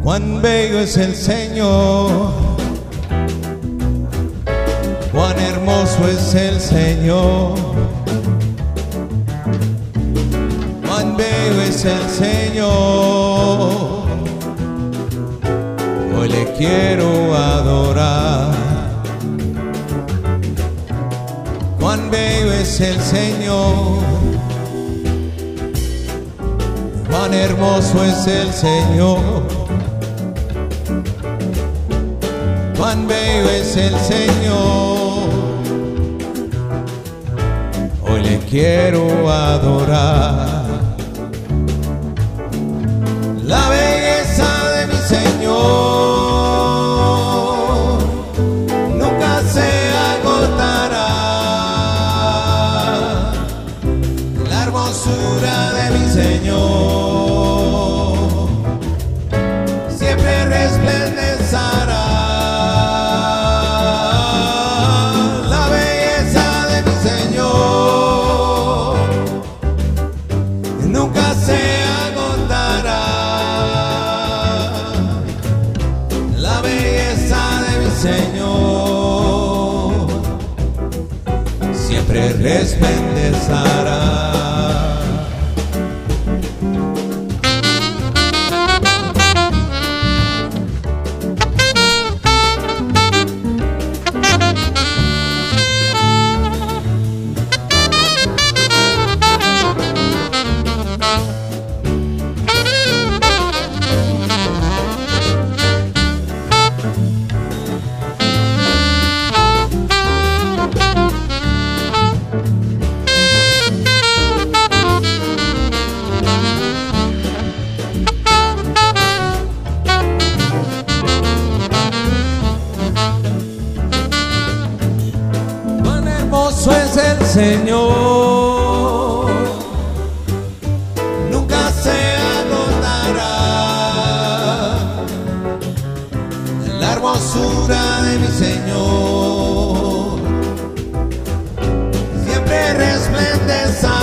Cuán bello es el Señor, cuán hermoso es el Señor, cuán bello es el Señor. Hoy le quiero adorar. Cuán bello es el Señor, cuán hermoso es el Señor, cuán bello es el Señor. Hoy le quiero adorar. La belleza de mi Señor nunca se agotará. La hermosura de mi Señor siempre resplandecerá. La belleza de mi Señor nunca se agotará. La belleza de mi Señor siempre resplandecerá. Hermoso es el Señor, nunca se agotará. La hermosura de mi Señor siempre resplandecerá.